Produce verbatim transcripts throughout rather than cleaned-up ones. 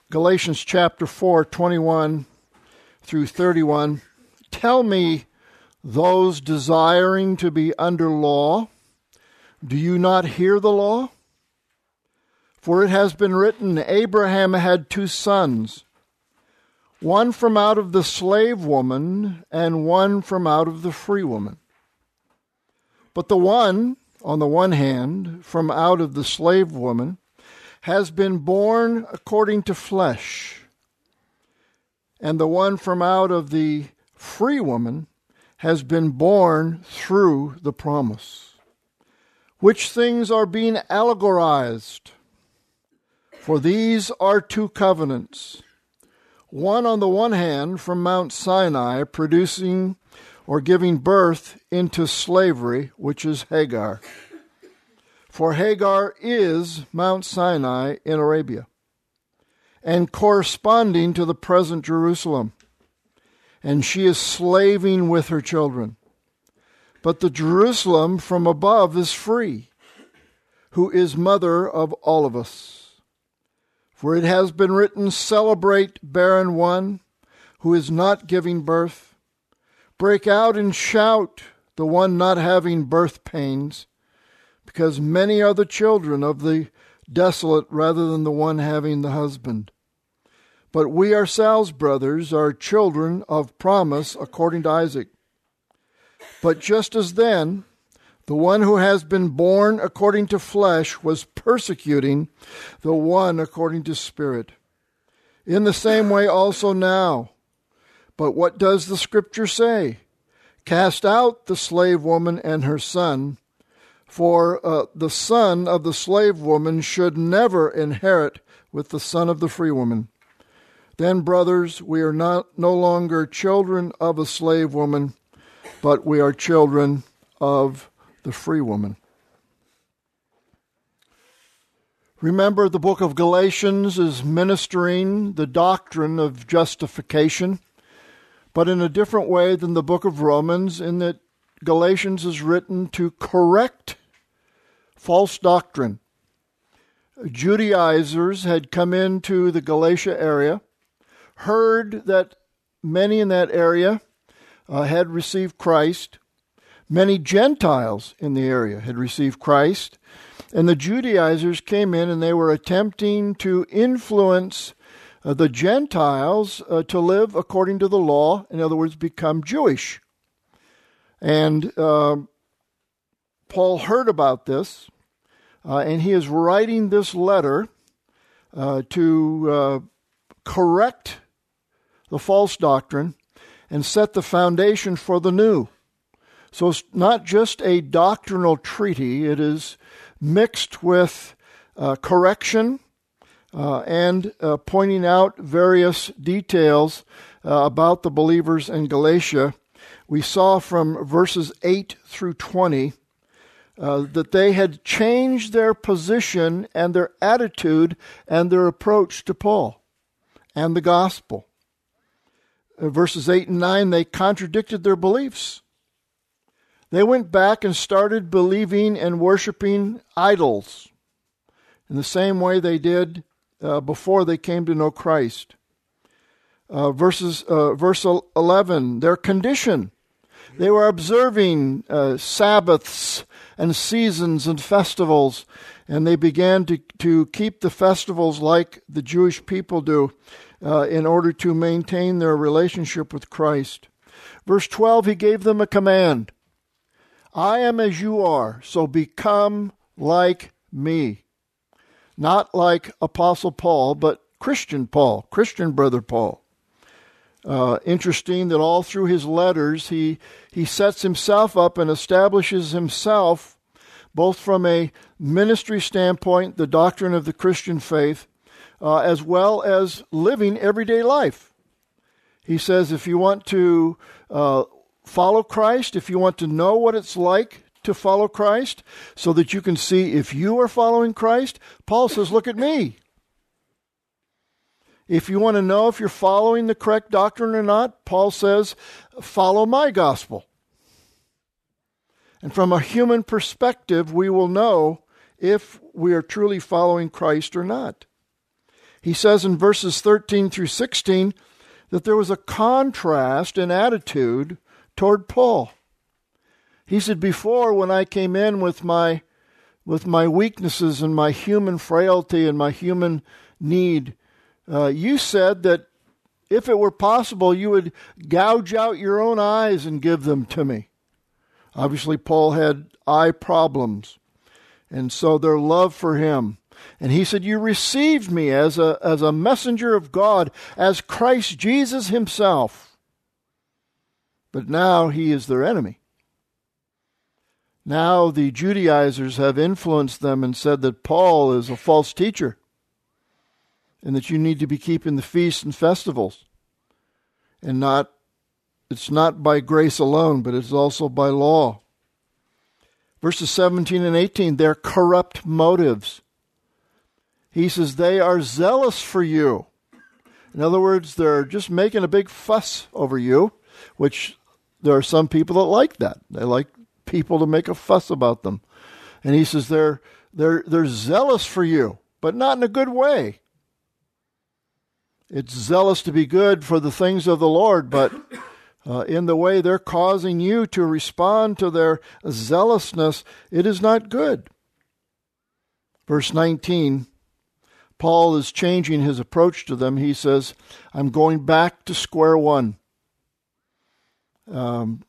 Galatians chapter four, twenty-one through thirty-one. Tell me, those desiring to be under law, do you not hear the law? For it has been written, Abraham had two sons, one from out of the slave woman and one from out of the free woman. But the one, on the one hand, from out of the slave woman, has been born according to flesh, and the one from out of the free woman has been born through the promise. Which things are being allegorized? For these are two covenants, one on the one hand from Mount Sinai, producing or giving birth into slavery, which is Hagar. For Hagar is Mount Sinai in Arabia, and corresponding to the present Jerusalem, and she is slaving with her children. But the Jerusalem from above is free, who is mother of all of us. For it has been written, celebrate barren one who is not giving birth. Break out and shout, the one not having birth pains, because many are the children of the desolate rather than the one having the husband. But we ourselves, brothers, are children of promise according to Isaac. But just as then, the one who has been born according to flesh was persecuting the one according to spirit. In the same way also now. But what does the Scripture say? Cast out the slave woman and her son, for uh, the son of the slave woman should never inherit with the son of the free woman. Then, brothers, we are not no longer children of a slave woman, but we are children of the free woman. Remember, the book of Galatians is ministering the doctrine of justification, but in a different way than the book of Romans, in that Galatians is written to correct false doctrine. Judaizers had come into the Galatia area, heard that many in that area uh, had received Christ. Many Gentiles in the area had received Christ, and the Judaizers came in and they were attempting to influence uh, the Gentiles uh, to live according to the law, in other words, become Jewish. And uh, Paul heard about this, uh, and he is writing this letter uh, to uh, correct the false doctrine and set the foundation for the new. So it's not just a doctrinal treaty, it is mixed with uh, correction uh, and uh, pointing out various details uh, about the believers in Galatia. We saw from verses eight through twenty uh, that they had changed their position and their attitude and their approach to Paul and the gospel. Uh, verses eight and nine, they contradicted their beliefs. They went back and started believing and worshiping idols in the same way they did uh, before they came to know Christ. Uh, verses, uh, verse eleven, their condition. They were observing uh, Sabbaths and seasons and festivals, and they began to, to keep the festivals like the Jewish people do uh, in order to maintain their relationship with Christ. Verse twelve, he gave them a command. I am as you are, so become like me. Not like Apostle Paul, but Christian Paul, Christian brother Paul. Uh, interesting that all through his letters, he, he sets himself up and establishes himself, both from a ministry standpoint, the doctrine of the Christian faith, uh, as well as living everyday life. He says if you want to uh, follow Christ, if you want to know what it's like to follow Christ, so that you can see if you are following Christ, Paul says, look at me. If you want to know if you're following the correct doctrine or not, Paul says, follow my gospel. And from a human perspective, we will know if we are truly following Christ or not. He says in verses thirteen through sixteen that there was a contrast in attitude toward Paul. He said, before, when I came in with my with my weaknesses and my human frailty and my human need, uh, you said that if it were possible, you would gouge out your own eyes and give them to me. Obviously, Paul had eye problems, and so their love for him. And he said, you received me as a, as a messenger of God, as Christ Jesus himself. But now he is their enemy. Now the Judaizers have influenced them and said that Paul is a false teacher and that you need to be keeping the feasts and festivals. And not, it's not by grace alone, but it's also by law. Verses seventeen and eighteen, they're corrupt motives. He says they are zealous for you. In other words, they're just making a big fuss over you, which there are some people that like that. They like people to make a fuss about them. And he says they're they're they're zealous for you, but not in a good way. It's zealous to be good for the things of the Lord, but uh, in the way they're causing you to respond to their zealousness, it is not good. Verse nineteen, Paul is changing his approach to them. He says, I'm going back to square one. Um,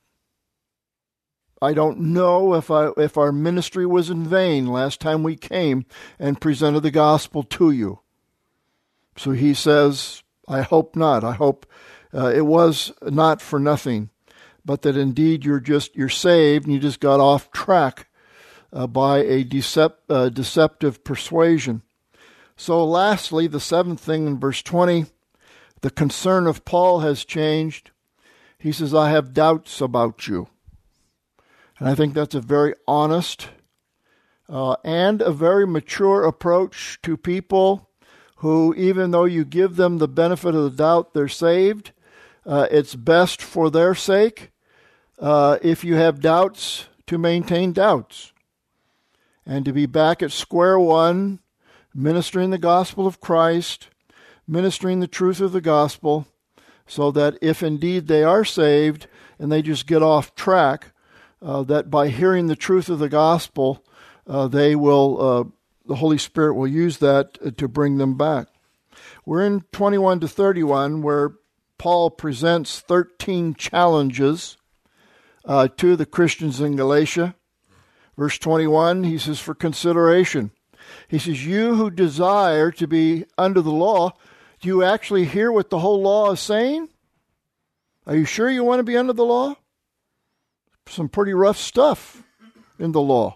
I don't know if I if our ministry was in vain last time we came and presented the gospel to you. So he says, I hope not. I hope uh, it was not for nothing, but that indeed you're just you're saved and you just got off track uh, by a decept, uh, deceptive persuasion. So lastly, the seventh thing in verse twenty, the concern of Paul has changed. He says, I have doubts about you. And I think that's a very honest uh, and a very mature approach to people who, even though you give them the benefit of the doubt, they're saved. Uh, it's best for their sake, uh, if you have doubts, to maintain doubts. And to be back at square one, ministering the gospel of Christ, ministering the truth of the gospel, so that if indeed they are saved and they just get off track, uh, that by hearing the truth of the gospel, uh, they will... Uh, the Holy Spirit will use that to bring them back. We're in twenty-one to thirty-one, where Paul presents thirteen challenges uh, to the Christians in Galatia. Verse twenty-one, he says, for consideration. He says, you who desire to be under the law, do you actually hear what the whole law is saying? Are you sure you want to be under the law? Some pretty rough stuff in the law.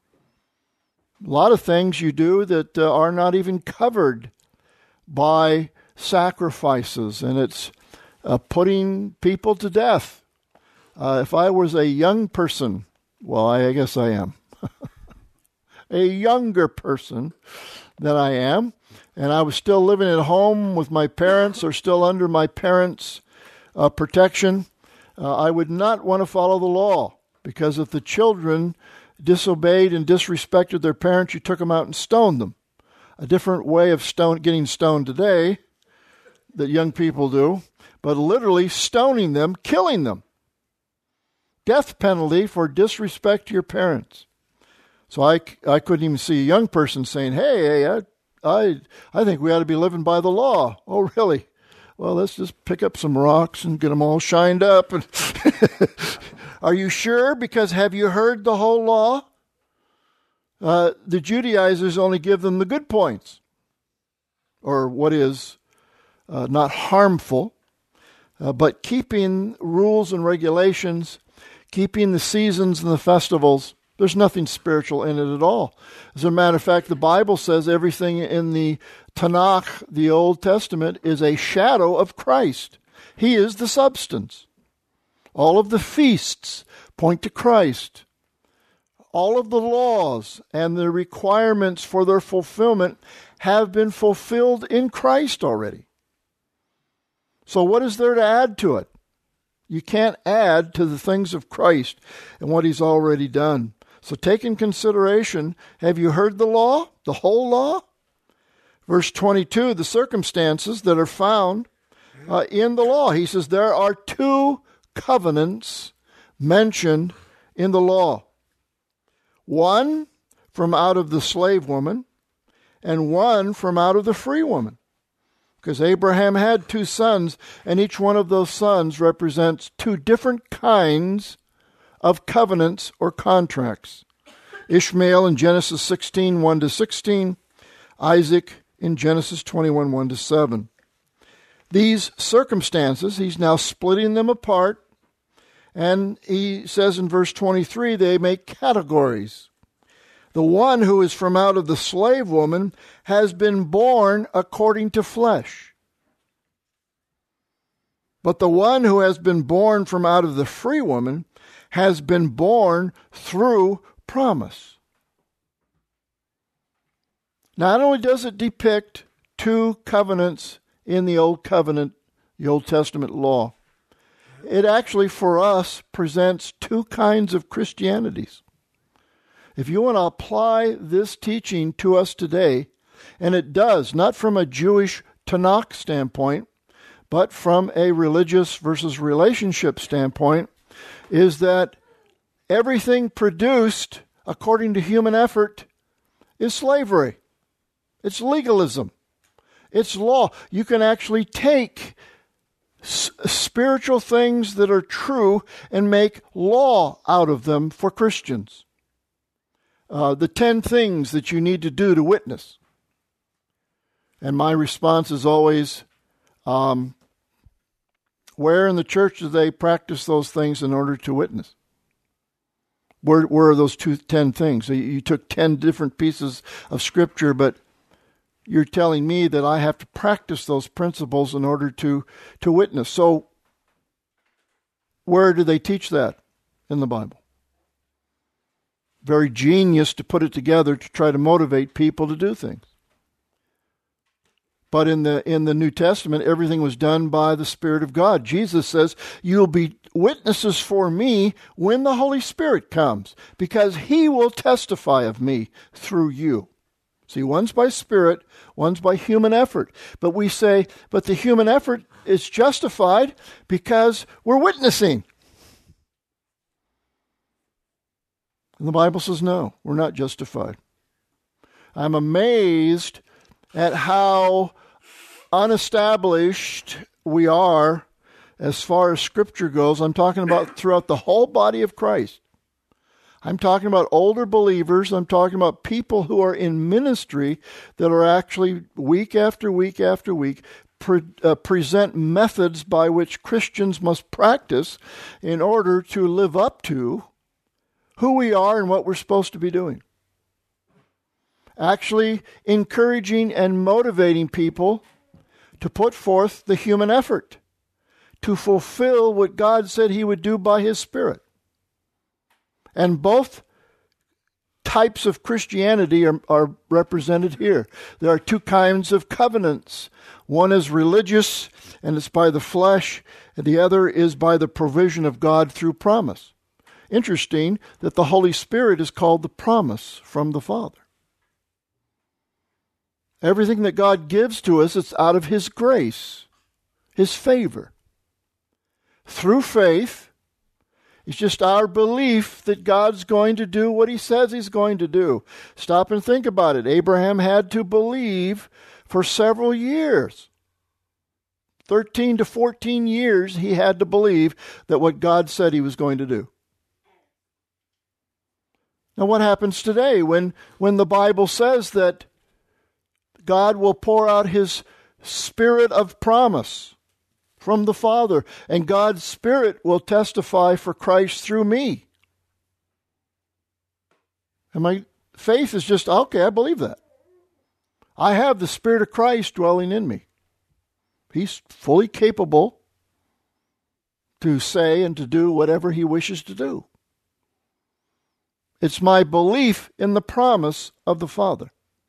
A lot of things you do that uh, are not even covered by sacrifices, and it's uh, putting people to death. Uh, if I was a young person, well, I, I guess I am, a younger person than I am, and I was still living at home with my parents or still under my parents' uh, protection, uh, I would not want to follow the law, because if the children disobeyed and disrespected their parents, you took them out and stoned them. A different way of stone, getting stoned today that young people do, but literally stoning them, killing them. Death penalty for disrespect to your parents. So I, I couldn't even see a young person saying, hey, hey I, I, I think we ought to be living by the law. Oh, really? Well, let's just pick up some rocks and get them all shined up. And are you sure? Because have you heard the whole law? Uh, the Judaizers only give them the good points, or what is uh, not harmful, uh, but keeping rules and regulations, keeping the seasons and the festivals. There's nothing spiritual in it at all. As a matter of fact, the Bible says everything in the Tanakh, the Old Testament, is a shadow of Christ. He is the substance. All of the feasts point to Christ. All of the laws and the requirements for their fulfillment have been fulfilled in Christ already. So what is there to add to it? You can't add to the things of Christ and what he's already done. So take in consideration, have you heard the law, the whole law? Verse twenty-two, the circumstances that are found uh, in the law. He says there are two covenants mentioned in the law. One from out of the slave woman, and one from out of the free woman. Because Abraham had two sons, and each one of those sons represents two different kinds of covenants or contracts. Ishmael in Genesis sixteen, one to sixteen, Isaac in Genesis twenty-one, one to seven. These circumstances, he's now splitting them apart, and he says in verse twenty-three, they make categories. The one who is from out of the slave woman has been born according to flesh. But the one who has been born from out of the free woman has been born through promise. Not only does it depict two covenants in the Old Covenant, the Old Testament law, it actually for us presents two kinds of Christianities. If you want to apply this teaching to us today, and it does, not from a Jewish Tanakh standpoint, but from a religious versus relationship standpoint, is that everything produced according to human effort is slavery. It's legalism. It's law. You can actually take s- spiritual things that are true and make law out of them for Christians. Uh, the ten things that you need to do to witness. And my response is always, um, where in the church do they practice those things in order to witness? Where, where are those two, ten things? So you, you took ten different pieces of Scripture, but you're telling me that I have to practice those principles in order to, to witness. So where do they teach that in the Bible? Very genius to put it together to try to motivate people to do things. But in the in the New Testament, everything was done by the Spirit of God. Jesus says, you'll be witnesses for me when the Holy Spirit comes, because he will testify of me through you. See, one's by spirit, one's by human effort. But we say, but the human effort is justified because we're witnessing. And the Bible says, no, we're not justified. I'm amazed at how unestablished we are as far as Scripture goes. I'm talking about throughout the whole body of Christ. I'm talking about older believers. I'm talking about people who are in ministry that are actually week after week after week pre- uh, present methods by which Christians must practice in order to live up to who we are and what we're supposed to be doing. Actually encouraging and motivating people to put forth the human effort to fulfill what God said he would do by his Spirit. And both types of Christianity are, are represented here. There are two kinds of covenants. One is religious, and it's by the flesh, and the other is by the provision of God through promise. Interesting that the Holy Spirit is called the promise from the Father. Everything that God gives to us, it's out of his grace, his favor. Through faith, it's just our belief that God's going to do what he says he's going to do. Stop and think about it. Abraham had to believe for several years. thirteen to fourteen years he had to believe that what God said he was going to do. Now what happens today when, when the Bible says that God will pour out his Spirit of promise from the Father, and God's Spirit will testify for Christ through me? And my faith is just, okay, I believe that. I have the Spirit of Christ dwelling in me. He's fully capable to say and to do whatever he wishes to do. It's my belief in the promise of the Father.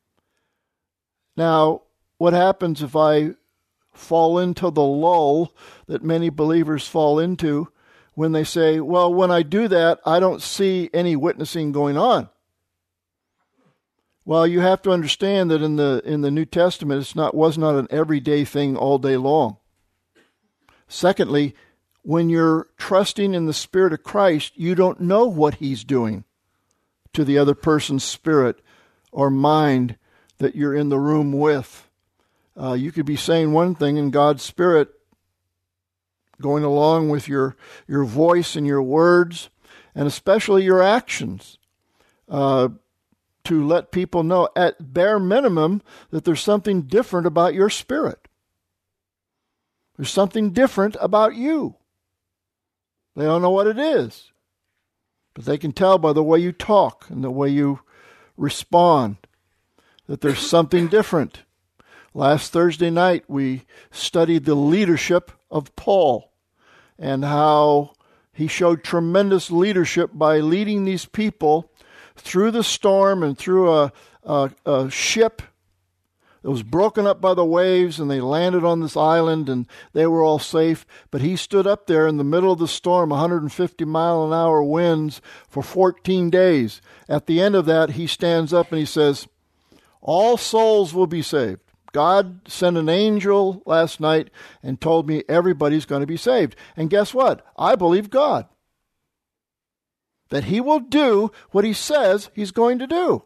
Now, what happens if I fall into the lull that many believers fall into when they say, well, when I do that, I don't see any witnessing going on? Well, you have to understand that in the in the New Testament, it's not was not an everyday thing all day long. Secondly, when you're trusting in the Spirit of Christ, you don't know what He's doing to the other person's spirit or mind that you're in the room with. Uh, you could be saying one thing and God's Spirit going along with your, your voice and your words, and especially your actions, uh, to let people know at bare minimum that there's something different about your spirit. There's something different about you. They don't know what it is, but they can tell by the way you talk and the way you respond that there's something different. Last Thursday night, we studied the leadership of Paul and how he showed tremendous leadership by leading these people through the storm and through a, a, a ship that was broken up by the waves, and they landed on this island and they were all safe. But he stood up there in the middle of the storm, one hundred fifty mile an hour winds for fourteen days. At the end of that, he stands up and he says, all souls will be saved. God sent an angel last night and told me everybody's going to be saved. And guess what? I believe God, that He will do what He says He's going to do.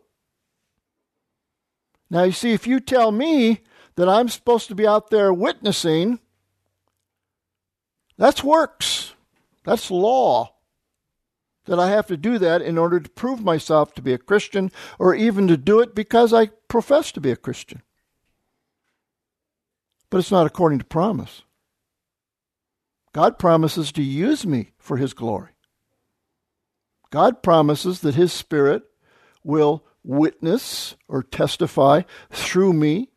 Now, you see, if you tell me that I'm supposed to be out there witnessing, that's works. That's law. That I have to do that in order to prove myself to be a Christian, or even to do it because I profess to be a Christian. But it's not according to promise. God promises to use me for His glory. God promises that His Spirit will witness or testify through me.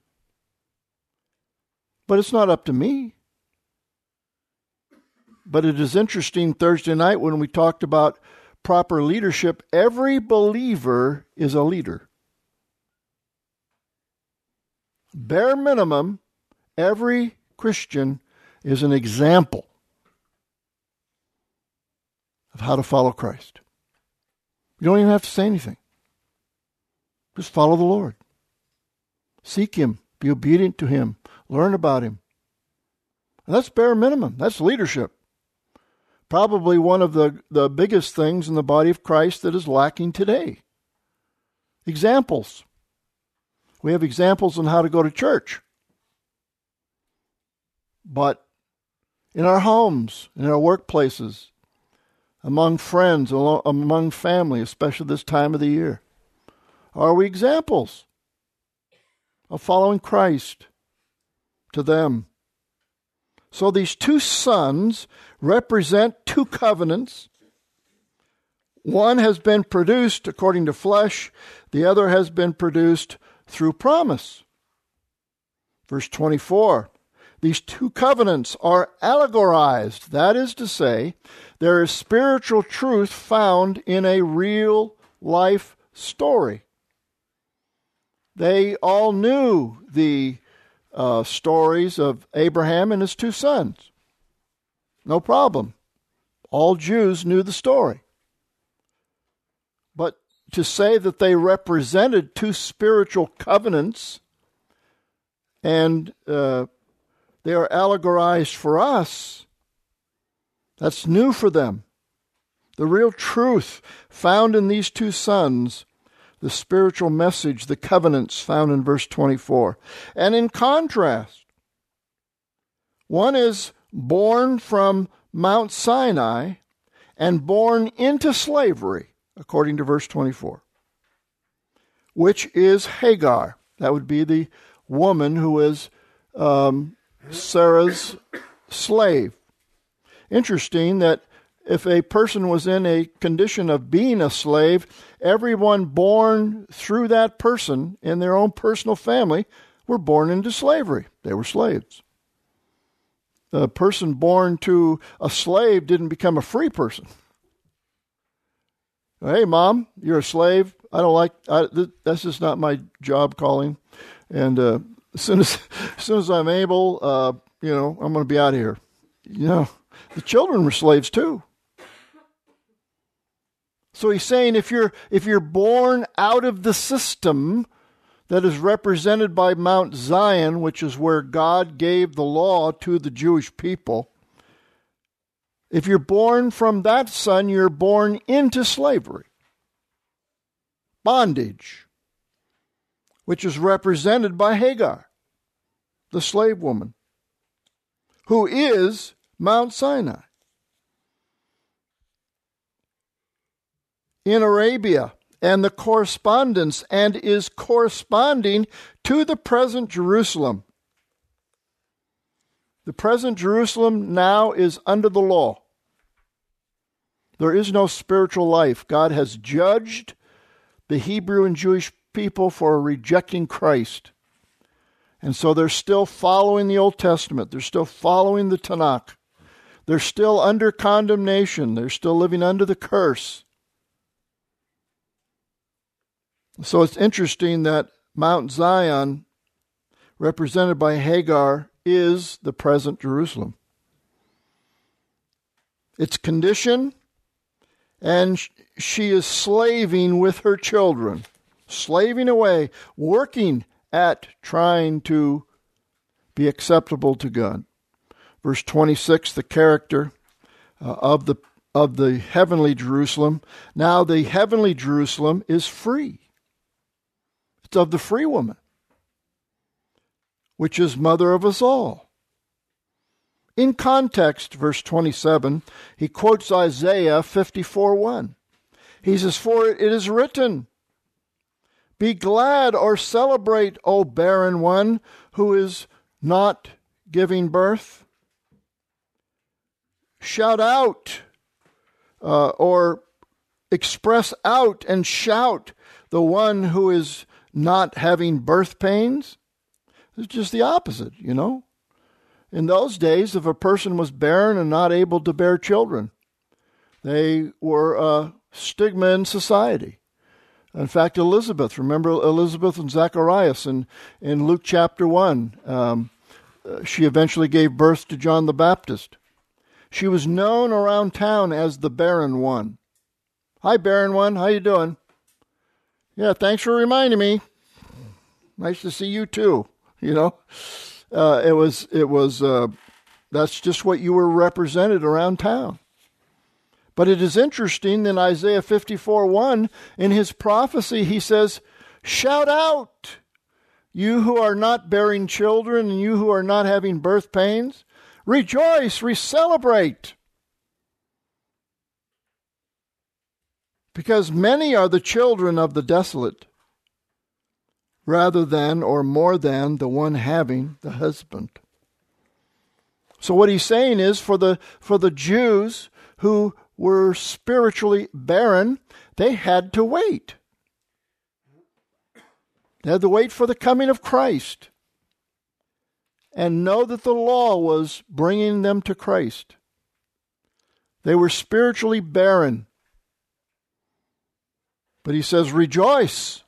But it's not up to me. But it is interesting, Thursday night when we talked about proper leadership, every believer is a leader. Bare minimum, every Christian is an example of how to follow Christ. You don't even have to say anything. Just follow the Lord. Seek Him. Be obedient to Him. Learn about Him. And that's bare minimum. That's leadership. Probably one of the, the biggest things in the body of Christ that is lacking today. Examples. We have examples on how to go to church. But in our homes, in our workplaces, among friends, among family, especially this time of the year, are we examples of following Christ to them? So these two sons represent two covenants. One has been produced according to flesh. The other has been produced through promise. Verse twenty-four, these two covenants are allegorized. That is to say, there is spiritual truth found in a real life story. They all knew the uh, stories of Abraham and his two sons. No problem. All Jews knew the story. But to say that they represented two spiritual covenants and uh, they are allegorized for us, that's new for them. The real truth found in these two sons, the spiritual message, the covenants found in verse twenty-four. And in contrast, one is born from Mount Sinai and born into slavery, according to verse twenty-four, which is Hagar. That would be the woman who is um, Sarah's slave. Interesting that if a person was in a condition of being a slave, everyone born through that person in their own personal family were born into slavery. They were slaves. A person born to a slave didn't become a free person. Hey, Mom, you're a slave. I don't like, I, th- that's just not my job calling. And uh, as soon as, as soon as I'm able, uh, you know, I'm going to be out of here. You know, the children were slaves too. So he's saying if you're if you're born out of the system that is represented by Mount Zion, which is where God gave the law to the Jewish people. If you're born from that son, you're born into slavery, bondage, which is represented by Hagar, the slave woman, who is Mount Sinai. In Arabia, and the correspondence, and is corresponding to the present Jerusalem. The present Jerusalem now is under the law. There is no spiritual life. God has judged the Hebrew and Jewish people for rejecting Christ. And so they're still following the Old Testament. They're still following the Tanakh. They're still under condemnation. They're still living under the curse. So it's interesting that Mount Zion, represented by Hagar, is the present Jerusalem. Its condition, and she is slaving with her children, slaving away, working at trying to be acceptable to God. Verse twenty-six, the character uh, of the of the heavenly Jerusalem. Now the heavenly Jerusalem is free. It's of the free woman, which is mother of us all. In context, verse twenty-seven, he quotes Isaiah fifty-four one. He says, "For it is written, be glad or celebrate, O barren one who is not giving birth. Shout out uh, or express out and shout the one who is not having birth pains." It's just the opposite, you know. In those days, if a person was barren and not able to bear children, they were a stigma in society. In fact, Elizabeth, remember Elizabeth and Zacharias in, in Luke chapter one, um, uh, she eventually gave birth to John the Baptist. She was known around town as the barren one. Hi, barren one, how you doing? Yeah, thanks for reminding me. Nice to see you too. You know, uh, it was, it was, uh, that's just what you were represented around town. But it is interesting in Isaiah fifty-four one, in his prophecy, he says, shout out, you who are not bearing children and you who are not having birth pains. Rejoice, re-celebrate. Because many are the children of the desolate, rather than or more than the one having the husband. So what he's saying is for the for the Jews who were spiritually barren, they had to wait. They had to wait for the coming of Christ and know that the law was bringing them to Christ. They were spiritually barren. But he says, rejoice.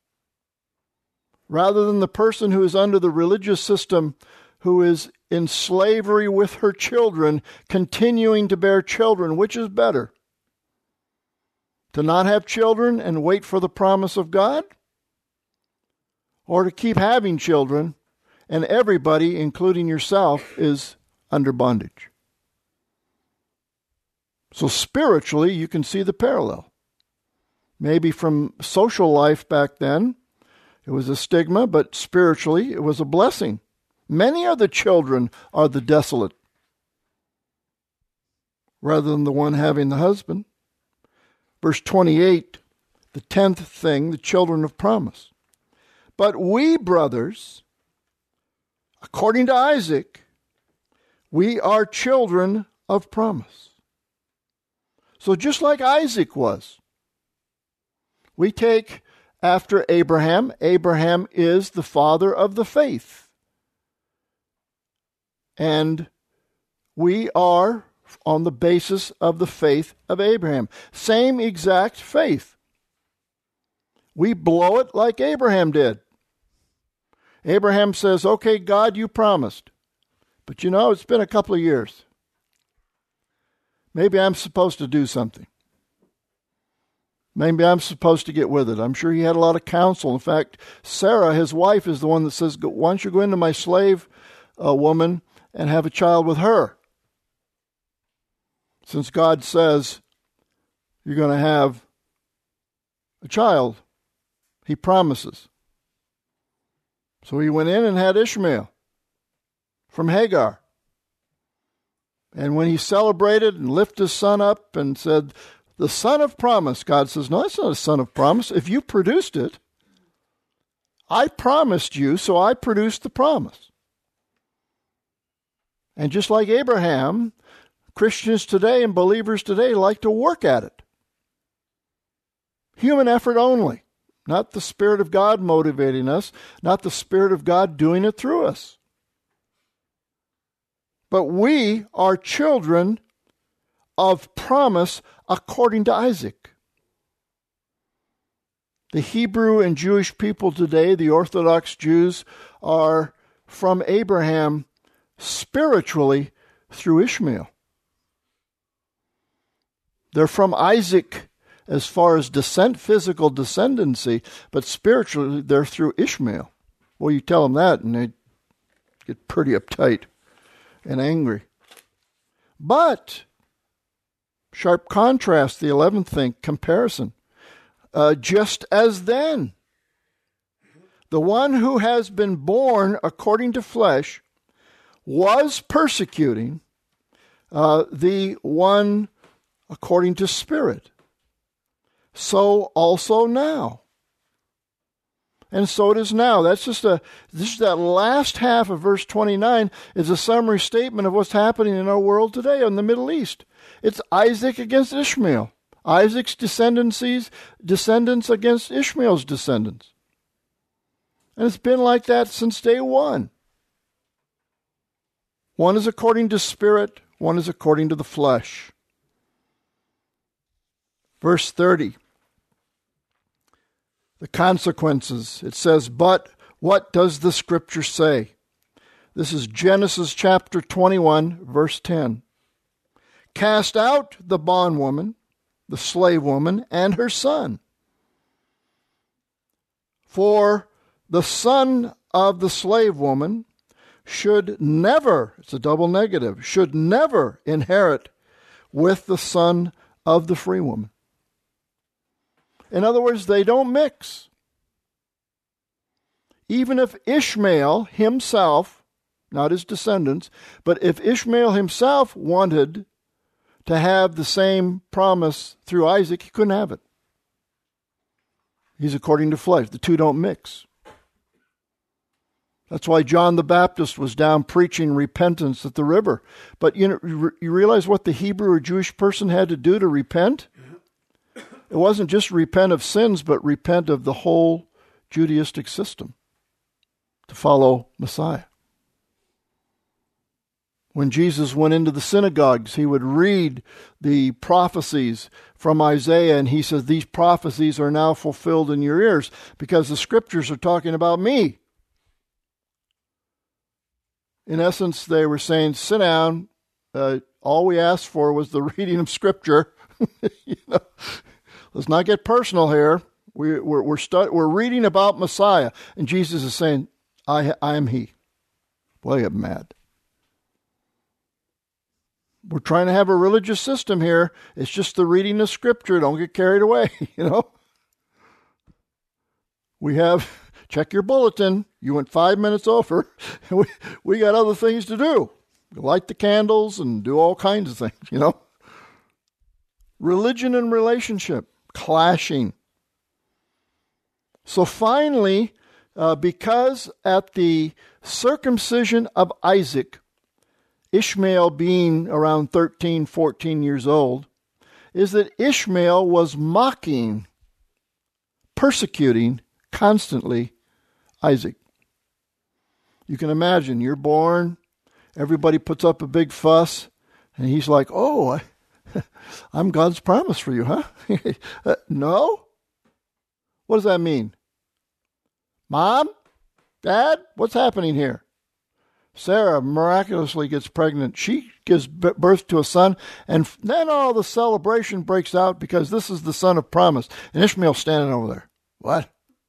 Rather than the person who is under the religious system, who is in slavery with her children, continuing to bear children, which is better? To not have children and wait for the promise of God? Or to keep having children and everybody, including yourself, is under bondage? So spiritually, you can see the parallel. Maybe from social life back then, it was a stigma, but spiritually, it was a blessing. Many are the children are the desolate, rather than the one having the husband. Verse twenty-eight, the tenth thing, the children of promise. But we, brothers, according to Isaac, we are children of promise. So just like Isaac was, we take after Abraham. Abraham is the father of the faith. And we are on the basis of the faith of Abraham. Same exact faith. We blow it like Abraham did. Abraham says, okay, God, you promised. But you know, it's been a couple of years. Maybe I'm supposed to do something. Maybe I'm supposed to get with it. I'm sure he had a lot of counsel. In fact, Sarah, his wife, is the one that says, why don't you go into my slave uh, woman and have a child with her? Since God says you're going to have a child, he promises. So he went in and had Ishmael from Hagar. And when he celebrated and lifted his son up and said, the son of promise, God says, no, that's not a son of promise. If you produced it, I promised you, so I produced the promise. And just like Abraham, Christians today and believers today like to work at it. Human effort only, not the Spirit of God motivating us, not the Spirit of God doing it through us. But we are children of promise according to Isaac. The Hebrew and Jewish people today, the Orthodox Jews, are from Abraham spiritually through Ishmael. They're from Isaac as far as descent, physical descendancy, but spiritually they're through Ishmael. Well, you tell them that and they get pretty uptight and angry. But, sharp contrast, the eleventh thing, comparison. Uh, just as then, the one who has been born according to flesh was persecuting uh, the one according to spirit. So also now. And so it is now. That's just a, this is that last half of verse twenty-nine is a summary statement of what's happening in our world today in the Middle East. It's Isaac against Ishmael. Isaac's descendancies, descendants against Ishmael's descendants. And it's been like that since day one. One is according to spirit, one is according to the flesh. Verse thirty. The consequences. It says, but what does the Scripture say? This is Genesis chapter twenty-one, verse ten. Cast out the bondwoman, the slave woman, and her son. For the son of the slave woman should never, it's a double negative, should never inherit with the son of the free woman. In other words, they don't mix. Even if Ishmael himself, not his descendants, but if Ishmael himself wanted to have the same promise through Isaac, he couldn't have it. He's according to flesh. The two don't mix. That's why John the Baptist was down preaching repentance at the river. But you know, you realize what the Hebrew or Jewish person had to do to repent? It wasn't just repent of sins, but repent of the whole Judaistic system to follow Messiah. When Jesus went into the synagogues, he would read the prophecies from Isaiah, and he says, these prophecies are now fulfilled in your ears because the Scriptures are talking about me. In essence, they were saying, sit down. Uh, all we asked for was the reading of Scripture. you know, let's not get personal here. We, we're we're, stu- we're reading about Messiah, and Jesus is saying, I, I am He. Boy, I get mad. We're trying to have a religious system here. It's just the reading of Scripture. Don't get carried away, you know. We have, check your bulletin. You went five minutes over. We, we got other things to do. Light the candles and do all kinds of things, you know. Religion and relationship clashing. So finally, uh, because at the circumcision of Isaac, Ishmael being around thirteen, fourteen years old, is that Ishmael was mocking, persecuting constantly Isaac. You can imagine, you're born, everybody puts up a big fuss, and he's like, oh, I, I'm God's promise for you, huh? uh, no? What does that mean? Mom? Dad? What's happening here? Sarah miraculously gets pregnant. She gives birth to a son, and then all the celebration breaks out because this is the son of promise. And Ishmael's standing over there. What?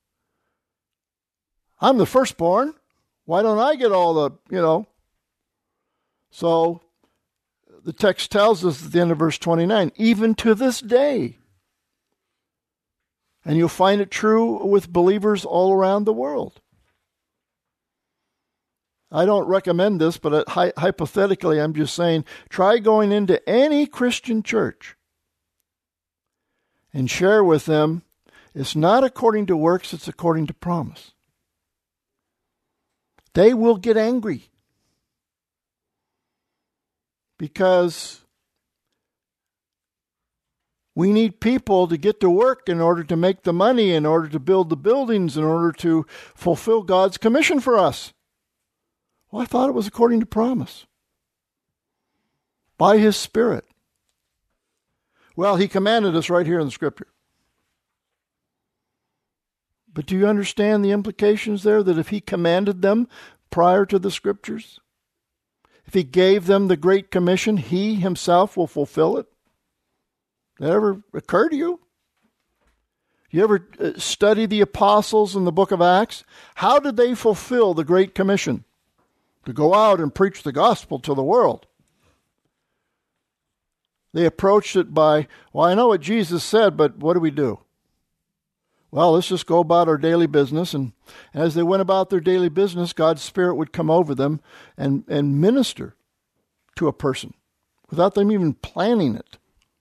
I'm the firstborn. Why don't I get all the, you know? So the text tells us at the end of verse twenty-nine, even to this day. And you'll find it true with believers all around the world. I don't recommend this, but hypothetically, I'm just saying, try going into any Christian church and share with them, it's not according to works, it's according to promise. They will get angry because we need people to get to work in order to make the money, in order to build the buildings, in order to fulfill God's commission for us. Well, I thought it was according to promise. By His Spirit. Well, He commanded us right here in the Scripture. But do you understand the implications there? That if He commanded them prior to the Scriptures, if He gave them the Great Commission, He Himself will fulfill it? Did that ever occur to you? You ever study the apostles in the book of Acts? How did they fulfill the Great Commission? To go out and preach the gospel to the world. They approached it by, well, I know what Jesus said, but what do we do? Well, let's just go about our daily business. And as they went about their daily business, God's Spirit would come over them and, and minister to a person without them even planning it.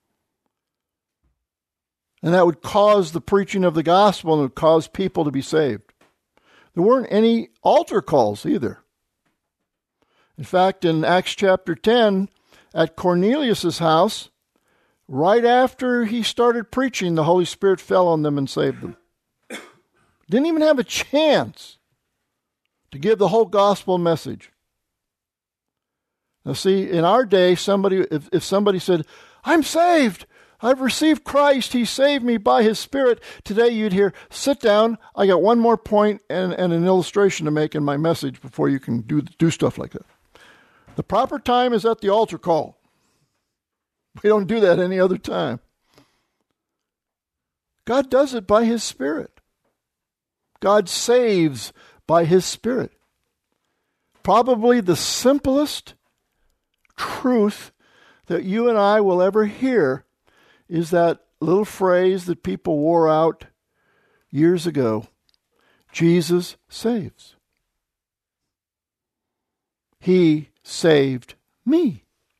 And that would cause the preaching of the gospel and it would cause people to be saved. There weren't any altar calls either. In fact, in Acts chapter ten, at Cornelius' house, right after he started preaching, the Holy Spirit fell on them and saved them. Didn't even have a chance to give the whole gospel message. Now see, in our day, somebody if, if somebody said, I'm saved, I've received Christ, He saved me by His Spirit, today you'd hear, sit down, I got one more point and, and an illustration to make in my message before you can do, do stuff like that. The proper time is at the altar call. We don't do that any other time. God does it by His Spirit. God saves by His Spirit. Probably the simplest truth that you and I will ever hear is that little phrase that people wore out years ago. Jesus saves. He saved me.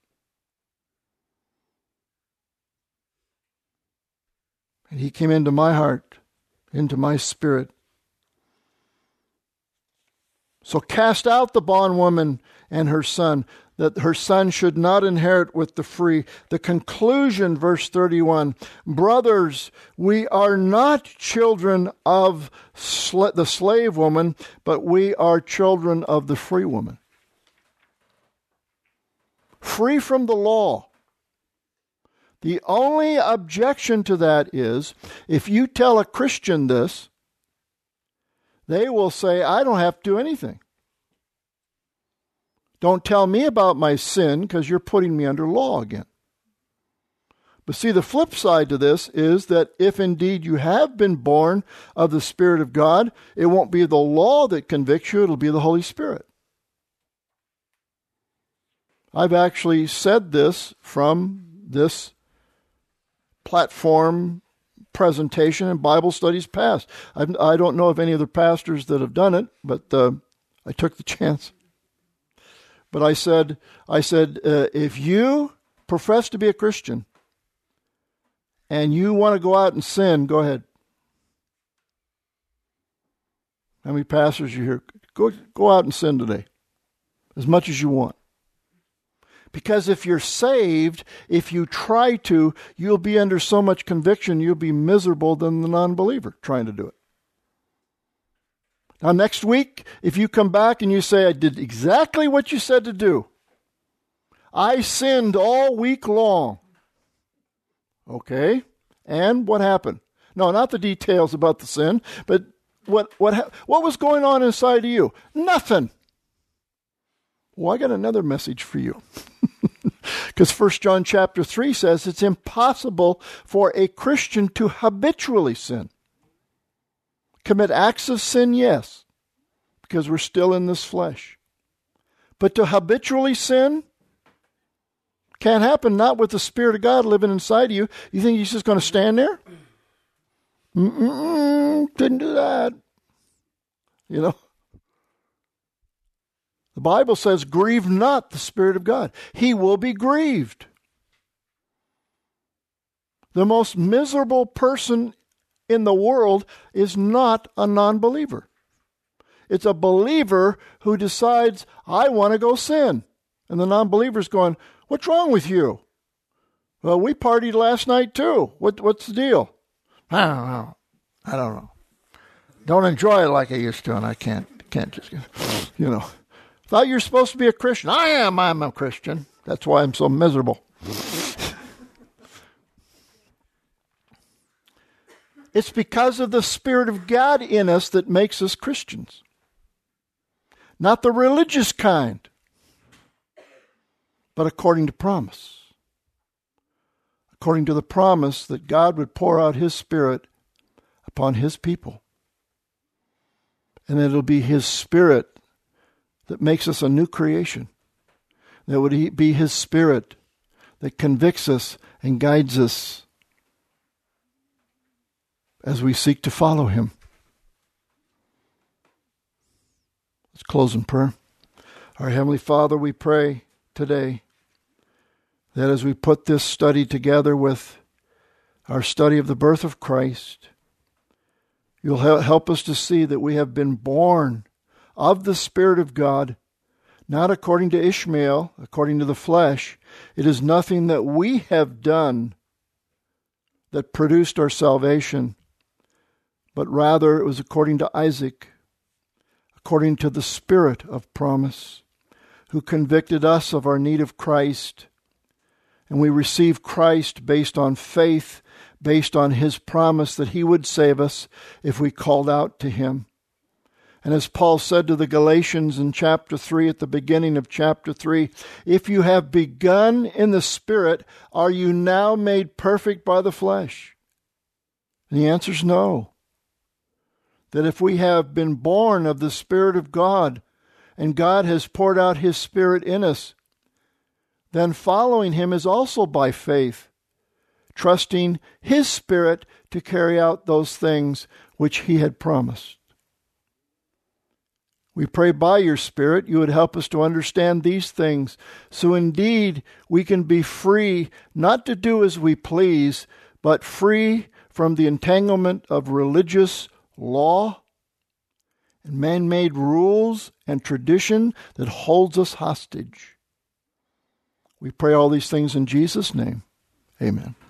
And He came into my heart, into my spirit. So cast out the bondwoman and her son, that her son should not inherit with the free. The conclusion, verse thirty-one, brothers, we are not children of sl- the slave woman, but we are children of the free woman. Free from the law. The only objection to that is, if you tell a Christian this, they will say, I don't have to do anything. Don't tell me about my sin because you're putting me under law again. But see, the flip side to this is that if indeed you have been born of the Spirit of God, it won't be the law that convicts you, it'll be the Holy Spirit. I've actually said this from this platform presentation in Bible studies past. I, I don't know of any other pastors that have done it, but uh, I took the chance. But I said, I said, uh, if you profess to be a Christian and you want to go out and sin, go ahead. How many pastors you hear? Go, go out and sin today, as much as you want. Because if you're saved, if you try to, you'll be under so much conviction, you'll be miserable than the non-believer trying to do it. Now, next week, if you come back and you say, I did exactly what you said to do. I sinned all week long. Okay, and what happened? No, not the details about the sin, but what what what was going on inside of you? Nothing. Well, I got another message for you. Because First John chapter three says it's impossible for a Christian to habitually sin. Commit acts of sin, yes, because we're still in this flesh. But to habitually sin can't happen, not with the Spirit of God living inside of you. You think he's just going to stand there? Mm-mm, didn't do that. You know? The Bible says, grieve not the Spirit of God. He will be grieved. The most miserable person in the world is not a non-believer. It's a believer who decides, I want to go sin. And the non-believer's going, what's wrong with you? Well, we partied last night too. What, what's the deal? I don't know. I don't know. Don't enjoy it like I used to, and I can't, can't just, you know. Thought you were supposed to be a Christian. I am. I'm a Christian. That's why I'm so miserable. It's because of the Spirit of God in us that makes us Christians. Not the religious kind, but according to promise. According to the promise that God would pour out His Spirit upon His people. And that it'll be His Spirit that makes us a new creation. That would be His Spirit that convicts us and guides us as we seek to follow Him. Let's close in prayer. Our Heavenly Father, we pray today that as we put this study together with our study of the birth of Christ, you'll help us to see that we have been born of the Spirit of God, not according to Ishmael, according to the flesh. It is nothing that we have done that produced our salvation, but rather it was according to Isaac, according to the Spirit of promise, who convicted us of our need of Christ. And we receive Christ based on faith, based on His promise that He would save us if we called out to Him. And as Paul said to the Galatians in chapter three, at the beginning of chapter three, if you have begun in the Spirit, are you now made perfect by the flesh? And the answer is no. That if we have been born of the Spirit of God, and God has poured out His Spirit in us, then following Him is also by faith, trusting His Spirit to carry out those things which He had promised. We pray by your Spirit you would help us to understand these things, so indeed we can be free not to do as we please, but free from the entanglement of religious law and man-made rules and tradition that holds us hostage. We pray all these things in Jesus' name. Amen.